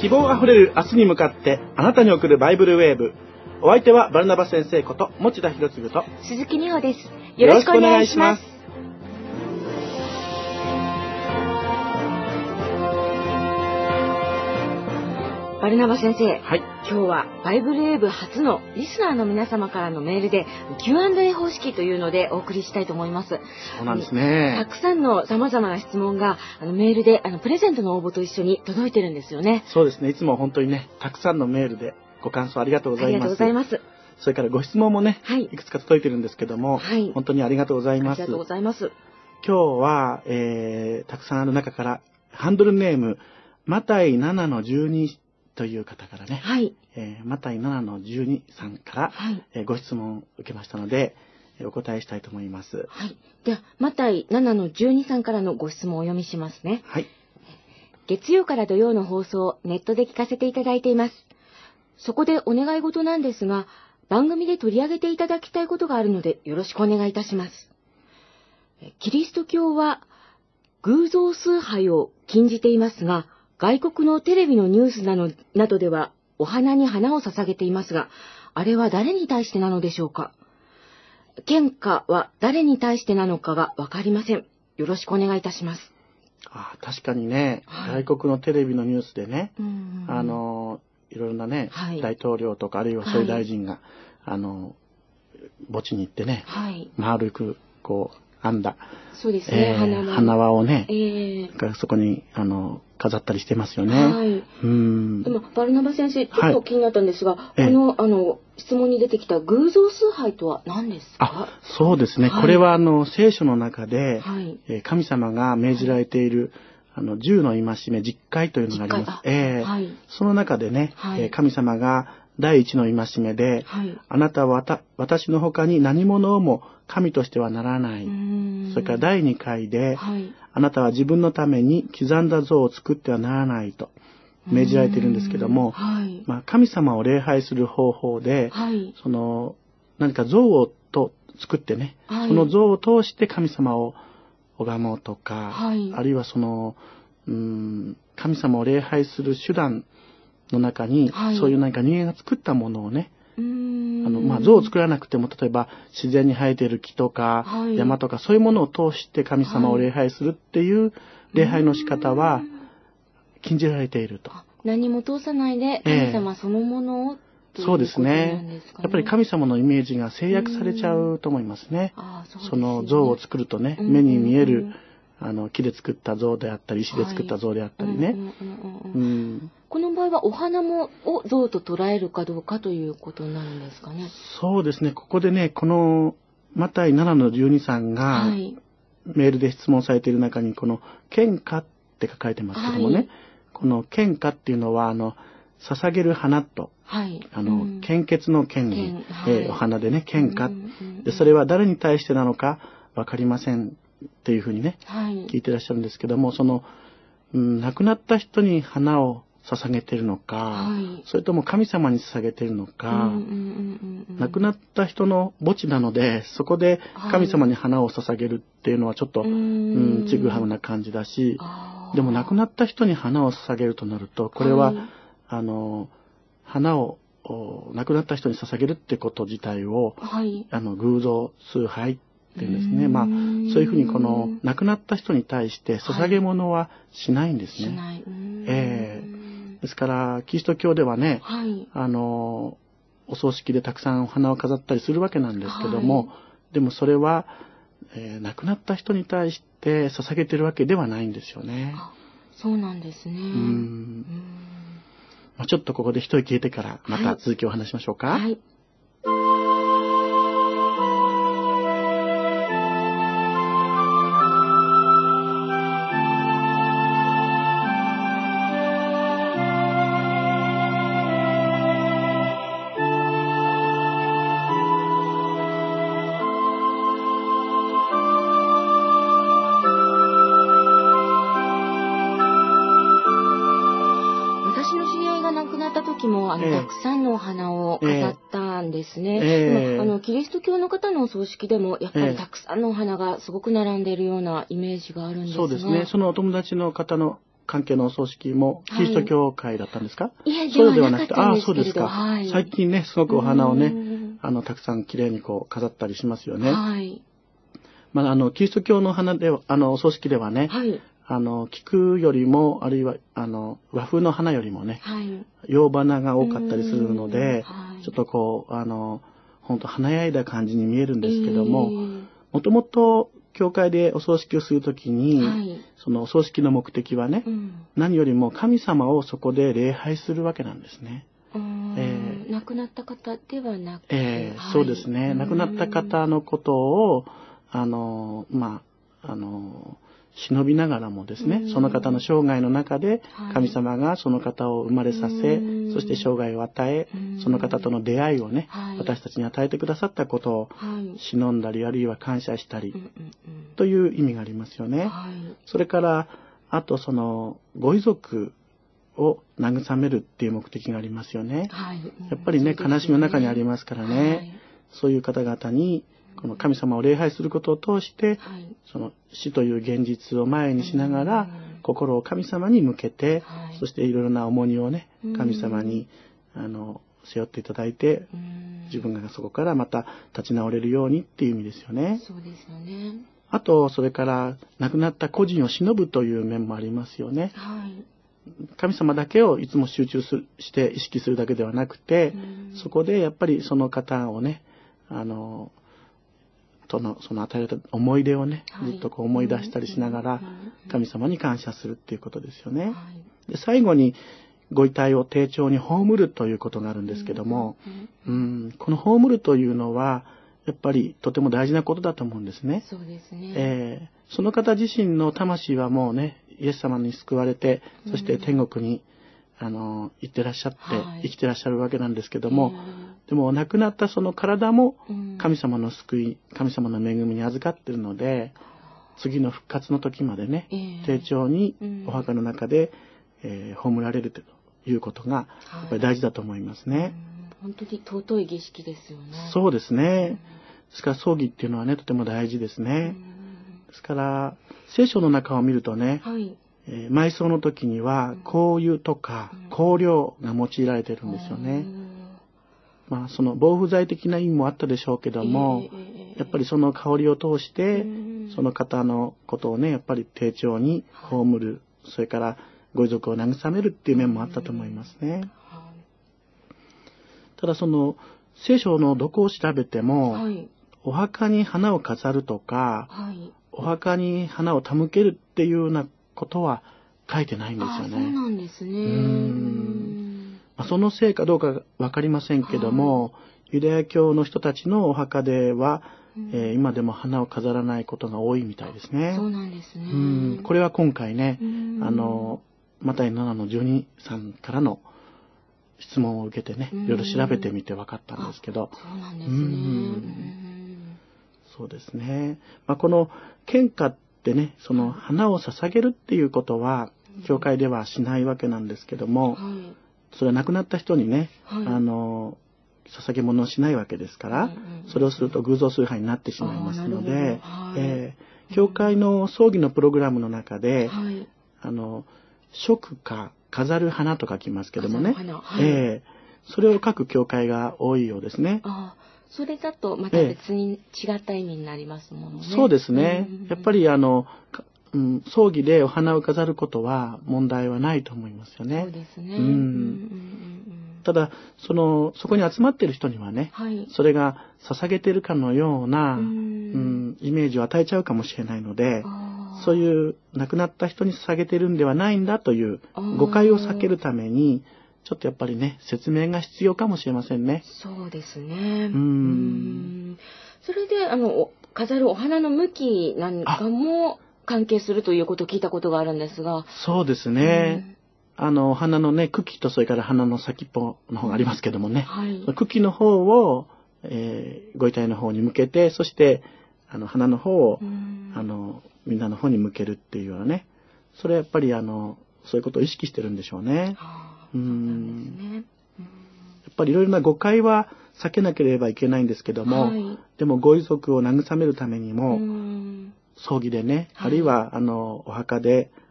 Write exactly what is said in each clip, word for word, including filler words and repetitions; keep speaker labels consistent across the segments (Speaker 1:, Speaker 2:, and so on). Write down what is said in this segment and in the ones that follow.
Speaker 1: 希望あふれる明日に向かってあなたに送るバイブルウェーブ。お相手はバルナバ先生こと持田博次と
Speaker 2: 鈴木美穂です。よろしくお願いします。バルナバ先生、はい、今日はバイブルウェーブ初のリスナーの皆様からのメールで キューアンドエー 方式というのでお送りしたいと思います。
Speaker 1: そうなんですね。
Speaker 2: たくさんの様々な質問があのメールであのプレゼントの応募と一緒に届いてるんですよね。
Speaker 1: そうですね。いつも本当にね、たくさんのメールでご感想ありがとうございます。ありがとうございます。それからご質問もね、はい、いくつか届いてるんですけども、はい、本当にありがとうございます。
Speaker 2: ありがとうございます。
Speaker 1: 今日は、えー、たくさんある中からハンドルネームマタイななのじゅうにという方からね、はい、えー、マタイななのじゅうにさんから、はい、えー、ご質問を受けましたので、えー、お答えしたいと思います。
Speaker 2: はい。ではマタイななのじゅうにさんからのご質問をお読みしますね。はい。月曜から土曜の放送をネットで聞かせていただいています。そこでお願い事なんですが、番組で取り上げていただきたいことがあるのでよろしくお願いいたします。キリスト教は偶像崇拝を禁じていますが、外国のテレビのニュースなのなどではお花に花を捧げていますが、あれは誰に対してなのでしょうか。献花は誰に対してなのかがわかりません。よろしくお願いいたします。
Speaker 1: ああ、確かにね、はい、外国のテレビのニュースでね、うんうん、あのいろいろなね、はい、大統領とかあるいは総理大臣が、はい、あの墓地に行ってね、はい、丸くこう編んだ
Speaker 2: そうですね、
Speaker 1: えー、花輪花輪をね、えー、そこにあの飾ったりしてますよね。はい。
Speaker 2: うん。でもバルナバ先生ちょっと気になったんですが、はい、このあの質問に出てきた偶像崇拝とは何ですか？
Speaker 1: あ、そうですね。はい、これはあの聖書の中で、はい、えー、神様が命じられている、はい、あの十の戒め十戒というのがあります。えーはい、その中でね、はい、えー、神様が第一の戒めで、はい、あなたはわた私の他に何者をも神としてはならない。それからだいにかいで、はい、あなたは自分のために刻んだ像を作ってはならないと命じられているんですけども、はい、まあ、神様を礼拝する方法で、はい、その何か像をと作ってね、はい、その像を通して神様を拝もうとか、はい、あるいはそのうーん神様を礼拝する手段の中に、はい、そういう何か人間が作ったものをね、あのまあ、像を作らなくても例えば自然に生えている木とか、はい、山とかそういうものを通して神様を礼拝するっていう礼拝の仕方は禁じられていると。
Speaker 2: 何も通さないで神様そのものを、えー、
Speaker 1: そうですね。やっぱり神様のイメージが制約されちゃうと思いますね。あ、そうですね。その像を作るとね、目に見えるあの木で作った像であったり石で作った像であったりね。
Speaker 2: この場合はお花もを像と捉えるかどうかということなんですかね。
Speaker 1: そうですね。ここでね、このマタイななのじゅうにさんがメールで質問されている中にこの献花って書かれてますけどもね、はい、この献花っていうのはあの捧げる花と、はい、あの、うん、献血の献に、はい、えー、お花でね献花、うんうん、でそれは誰に対してなのかわかりませんっていうふうにね、はい、聞いてらっしゃるんですけども、その、うん、亡くなった人に花を捧げているのか、はい、それとも神様に捧げているのか、亡くなった人の墓地なのでそこで神様に花を捧げるっていうのはちょっと、はい、うんちぐはぐな感じだし、でも亡くなった人に花を捧げるとなるとこれは、はい、あの花を亡くなった人に捧げるってこと自体を、はい、あの偶像崇拝っていうんですね。まあそういうふうにこの亡くなった人に対して捧げ物はしないんですね。はい、しない。えーですからキリスト教ではね、はい、あのお葬式でたくさんお花を飾ったりするわけなんですけども、はい、でもそれは、えー、亡くなった人に対して捧げてるわけではないんですよね。
Speaker 2: あ、そうなんですね。うん
Speaker 1: うんまあ、ちょっとここで一息入れてからまた続きをお話しましょうか。はいはい
Speaker 2: もあの、えー、たくさんのお花を飾ったんですね。えー、でもあのキリスト教の方のお葬式でもやっぱりたくさんのお花がすごく並んでいるようなイメージがあるんですが、
Speaker 1: そうですね。そのお友達の方の関係のお葬式もキリスト教会だったんですか？
Speaker 2: はい、いや、
Speaker 1: そう
Speaker 2: ではなかったんですけれど。
Speaker 1: ああ、そうですか。
Speaker 2: はい、
Speaker 1: 最近ね、すごくお花をね、あの、たくさん綺麗にこう飾ったりしますよね。
Speaker 2: はい。
Speaker 1: まあ、あの、キリスト教の花では、あの、お葬式ではね、はい、あの、菊よりも、あるいは、あの、和風の花よりもね、はい、洋花が多かったりするので、はい、ちょっとこう、あの、本当華やいだ感じに見えるんですけども、もともと教会でお葬式をするときに、はい、そのお葬式の目的はね、うん、何よりも神様をそこで礼拝するわけなんですね。
Speaker 2: えー、亡くなった方ではなくて、
Speaker 1: えーはい、そうですね。亡くなった方のことを、あの、まあ、あの、忍びながらもですね、その方の生涯の中で神様がその方を生まれさせ、そして生涯を与え、その方との出会いをね、私たちに与えてくださったことを忍んだり、あるいは感謝したりという意味がありますよね。それから、あとそのご遺族を慰めるっていう目的がありますよね。やっぱりね、悲しみの中にありますからね、そういう方々にこの神様を礼拝することを通して、はい、その死という現実を前にしながら、心を神様に向けて、はい、そしていろいろな重荷をね、神様にあの背負っていただいて、自分がそこからまた立ち直れるようにっていう意味ですよね。
Speaker 2: そうですよね。
Speaker 1: あと、それから亡くなった個人を偲ぶという面もありますよね。はい、神様だけをいつも集中するして意識するだけではなくて、そこでやっぱりその方をね、あの、とのその与えられた思い出をね、ずっとこう思い出したりしながら神様に感謝するっていうことですよね。はい、で最後にご遺体を丁重に葬るということがあるんですけども、うん、この葬るというのはやっぱりとても大事なことだと思うんですね。
Speaker 2: そうですね。
Speaker 1: えー、その方自身の魂はもうね、イエス様に救われて、そして天国にあの行ってらっしゃって、はい、生きてらっしゃるわけなんですけども、でも亡くなったその体も神様の救い、神様の恵みに預かっているので、次の復活の時までね、丁重にお墓の中で、えー、葬られるということがやっぱり大事だと思いますね。
Speaker 2: 本当に尊い儀式ですよね。
Speaker 1: そうですね。ですから葬儀っていうのはね、とても大事ですね。ですから聖書の中を見るとね、はい、えー、埋葬の時には香油とか香料が用いられてるんですよね。まあその防腐剤的な意味もあったでしょうけども、やっぱりその香りを通してその方のことをね、やっぱり丁重に葬る、それからご遺族を慰めるっていう面もあったと思いますね。ただその聖書のどこを調べても、はい、お墓に花を飾るとか、はい、お墓に花を手向けるっていうようなことは書いてないんですよね。あ、
Speaker 2: そうなんですね。うー
Speaker 1: ん、まあ、そのせいかどうかわかりませんけども、はい、ユダヤ教の人たちのお墓では、えー、今でも花を飾らないことが多いみたいですね。
Speaker 2: そうなんですね。
Speaker 1: うん、これは今回ね、あのマタイななのじゅうにさんからの質問を受けてね、いろいろ調べてみて分かったんですけど。
Speaker 2: そうなんですね。うん、
Speaker 1: そうですね。まあ、この献花ってね、その花を捧げるっていうことは教会ではしないわけなんですけども、はい、それは亡くなった人にね、はい、あの捧げ物をしないわけですから、うんうん、それをすると偶像崇拝になってしまいますので、はい、えー、教会の葬儀のプログラムの中で、はい、あの飾花、飾る花と書きますけどもね、はい、えー、それを書く教会が多いようですね。
Speaker 2: あ、それだとまた別に違った意味になりますものね。
Speaker 1: えー、そうですね。うんうん、やっぱりあの、うん、葬儀でお花を飾ることは問題はないと思いますよね。
Speaker 2: そうですね。うんうんうん、
Speaker 1: ただそのそこに集まっている人にはね、はい、それが捧げているかのような、うん、うん、イメージを与えちゃうかもしれないので、そういう亡くなった人に捧げてるんではないんだという誤解を避けるためにちょっとやっぱりね、説明が必要かもしれませんね。
Speaker 2: そうですね。うん、それであの飾るお花の向きなんかも関係するということを聞いたことがあるんですが。
Speaker 1: そうですね。うん、あの花のね、茎とそれから花の先っぽの方がありますけどもね、はい、茎の方を、えー、ご遺体の方に向けて、そしてあの花の方を、うん、あのみんなの方に向けるっていうようなね、それはやっぱりあのそういうことを意識してるんでしょうね。うん、やっぱりいろいろな誤解は避けなければいけないんですけども、はい、でもご遺族を慰めるためにも、葬儀でね、はい、あるいはあのお墓で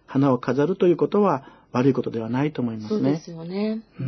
Speaker 1: 花を飾るということは悪いことではないと思いますね。
Speaker 2: そうですよね。
Speaker 1: うん、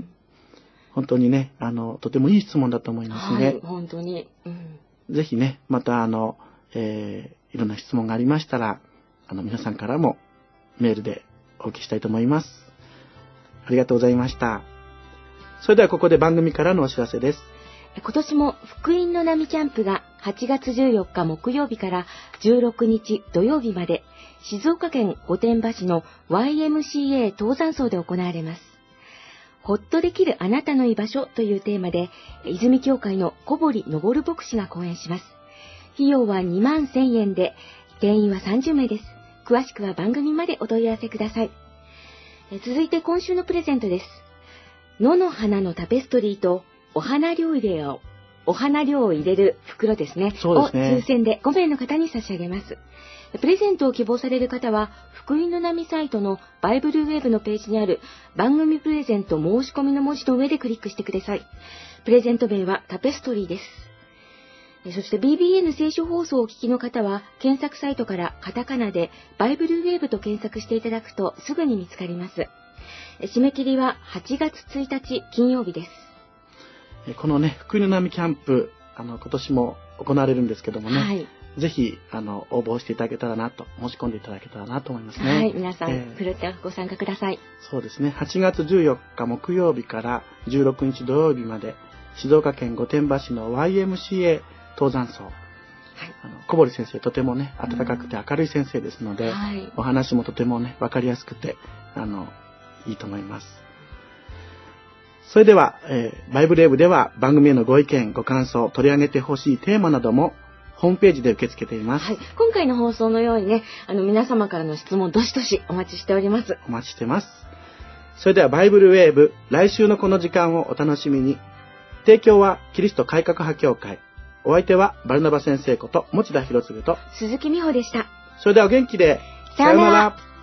Speaker 1: 本当にね、あの、とてもいい質問だと思いますね。
Speaker 2: はい、本当に。うん、
Speaker 1: ぜひね、またあの、えー、いろんな質問がありましたら、あの、皆さんからもメールでお受けしたいと思います。ありがとうございました。それではここで番組からのお知らせです。
Speaker 2: 今年も福音の波キャンプがはちがつじゅうよっか木曜日からじゅうろくにち土曜日まで静岡県御殿場市の ワイエムシーエー 登山荘で行われます。ほっとできるあなたの居場所というテーマで、泉教会の小堀昇牧師が講演します。費用はにまんせんえんで、定員はさんじゅうめいです。詳しくは番組までお問い合わせください。続いて今週のプレゼントです。野の花のタペストリーとお花料入れを、お花料を入れる袋ですね。
Speaker 1: そうですね。
Speaker 2: を抽選でごめいの方に差し上げます。プレゼントを希望される方は、福音の波サイトのバイブルウェブのページにある番組プレゼント申し込みの文字の上でクリックしてください。プレゼント名はタペストリーです。そして ビービーエヌ 聖書放送をお聞きの方は、検索サイトからカタカナでバイブルウェブと検索していただくとすぐに見つかります。締め切りははちがつついたち金曜日です。
Speaker 1: このね、福音の波キャンプ、あの、今年も行われるんですけどもね。
Speaker 2: はい。
Speaker 1: ぜひ、あの、応募していただけたらなと、申し込んでいただけたらなと思いますね。
Speaker 2: はい、皆さん、えー、ふるってご参加ください。
Speaker 1: そうですね。はちがつじゅうよっか木曜日からじゅうろくにち土曜日まで、静岡県御殿場市の ワイエムシーエー 登山荘。はい。あの、小堀先生、とてもね、温かくて明るい先生ですので、はい、お話もとてもね、わかりやすくて、あの、いいと思います。それでは、えー、バイブルウェブでは番組へのご意見、ご感想、取り上げてほしいテーマなどもホームページで受け付けています。
Speaker 2: はい。今回の放送のようにね、あの皆様からの質問どしどしお待ちしております。
Speaker 1: お待ちしてます。それではバイブルウェーブ、来週のこの時間をお楽しみに。提供はキリスト改革派協会。お相手はバルナバ先生こと持田博次と
Speaker 2: 鈴木美穂でした。
Speaker 1: それではお元気で。
Speaker 2: さようなら。